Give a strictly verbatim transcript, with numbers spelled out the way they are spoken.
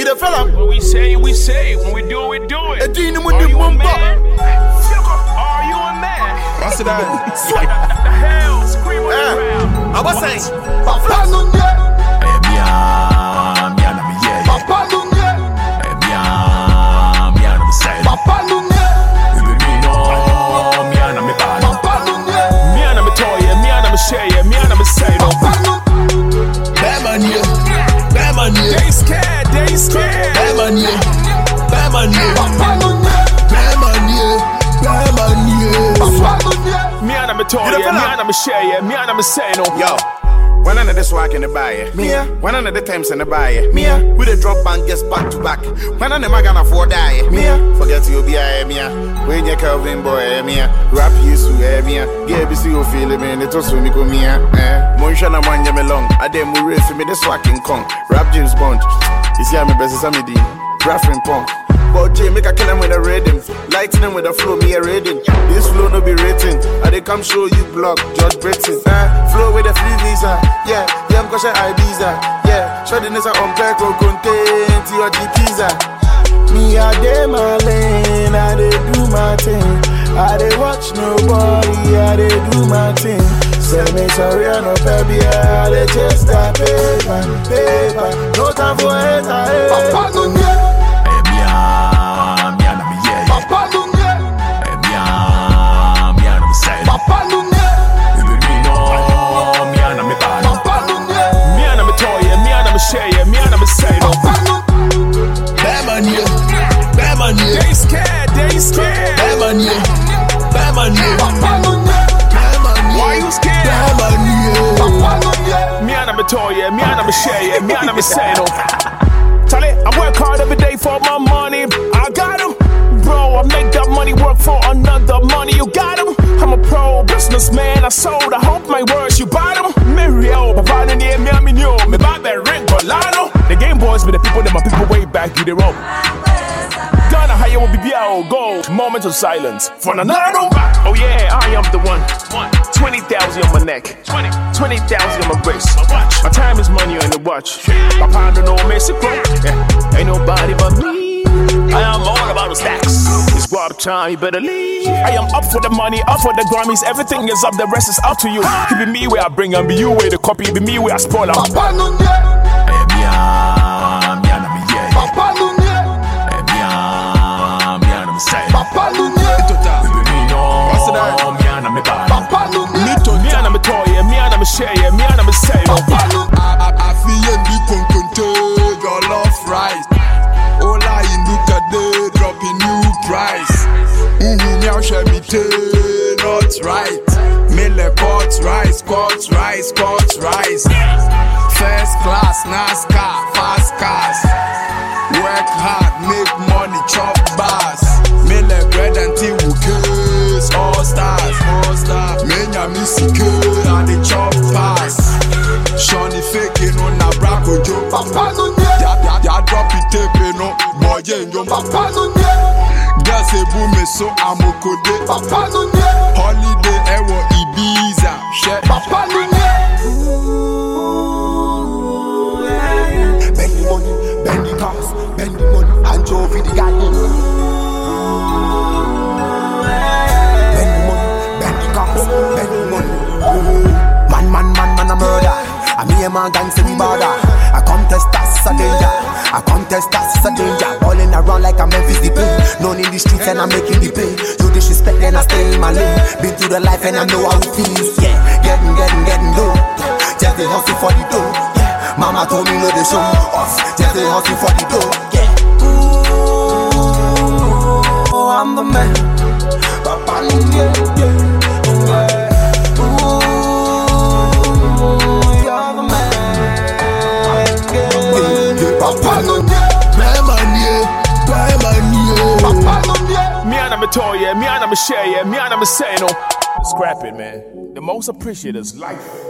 the fella. When we say, we say. When we do it, we do it. A dealing Are with the you a mumba. man? Are you a man? What's that? What the hell? Scream on the ground. I was saying. Papa Nunye, Mia, mia na mi yeah. Papa Nunye, Mia, mia na mi say. Papa Nunye, Baby me no, mia na mi bad. Papa Nunye, Me and me toy, me and me share, me and me say no. Papa Nunye, Bad man here. Bad man here. They scared, they scared. Bad man here. Bad man here. Papa Nunye, Bad man here. Bad man here. Papa Nunye, Me and me toy, You the me fella? and me share, me and me say no. Yo, when I the swag in the buy, Me yeah. when I the times in the buy, Me yeah. with the drop band gets back to back. When I the mag and afford die, Me yeah. forget you be a me when you Calvin boy, me rap you so me yeah, be see you feel me, it was me go me eh. Motion na manja me long, I dem we race me the swag in Kong, rap James Bond. You see me best as me di, Braffin Pong. But J make a kill him with a rhythm, lighting him with a flow, me a rating. This flow no be rating, I they come show you block, George Britain. Uh, flow with a free visa, yeah, yeah, I'm caution Ibiza, yeah. Shorty nessa on Petro content, your G pizza. Me a day my lane, I dey do my thing. I dey watch nobody, I dey do my thing. Say me sorry, I no baby, I dey chase that paper, paper. No time for hater, eh. Papa Nunye, Mia, mia na mi yeah. Papa Nunye, Mia, mia na mi say. Papa Nunye, Baby me no, mia na mi bad. Papa Nunye, Me and me toy, me and me share, me and me say no. Papa Nunye, Bad man here. Bad man here. They scared, they scared. Bad man here. Bad man here. Papa Nunye, Bad man here. Why you scared? Bad man here. Papa Nunye, Me and me toy, me and me share, me and me say no. Charlie, I work hard every day for my money. I got 'em. Bro, I make that money work for another money. You got 'em. I'm a pro businessman. I sold. I hope my words you buy 'em. Mario, Papa Nunye, me and me new. Me buy that ring, Colado. The Game Boys be the people that my people way back you the rope. Gonna hire with B B L, go. Moment of silence for Nanado. Oh yeah, I am the one. twenty thousand on my neck. twenty thousand on my wrist. My time is money on the watch. Papa don't know Mexico. Yeah. Ain't nobody but me. I am all about the stacks. It's guap time, you better leave. I am up for the money, up for the Grammys. Everything is up, the rest is up to you. It be me where I bring and be you where the copy. It be me where I spoil out. Papa Nunye, Mia, mia na mi yeah. Papa Nunye, Mia, mia na mi say. Papa Nunye, Baby me no, What's that? mia na mi bad. Papa Nunye, Me and me toy, me and me share, me and me say no. Papa Nunye, I feel the conconte, your love rise. All I look at the dropping new price. Mm-hmm, now shall me tell, not right. Mille courts rise, courts rise, courts rise. First class, NASCAR, fast cars. Work hard, make money, chop bars. Mille bread until we kiss, all stars, all stars. Menya missy kill, and the chop pass. Shawnee faking on a braco joke. Papa Nunye, Ya, ya, ya drop it tape no boy yo. Papa Nunye, Girls say boom so I'm a code. Papa Nunye, Holiday ewo Ibiza. Shit. Papa Nunye. Bend the money, bend the cars, bend the money, and Jovi the garden. Bend the money, bend the cars, bend the money. Man, man, man, man, a murder. I me a man gang say we border. A contest that's a danger. A contest that's a danger. Balling around like I'm Memphis the play. Known in the streets and I'm making the pay. You disrespect and I stay in my lane. Been through the life and I know how it feels. Yeah, getting, getting, getting low. Just the hustle for the dough. Yeah, mama told me no they show off. Just the hustle for the dough. Yeah. Ooh, I'm the man. Papa, yeah, yeah. Papa Nunye, Bad man yeah, bad man yeah. Papa Nunye, Me and me toy, me and me share, me and me say no. Scrap it, man. The most appreciated is life.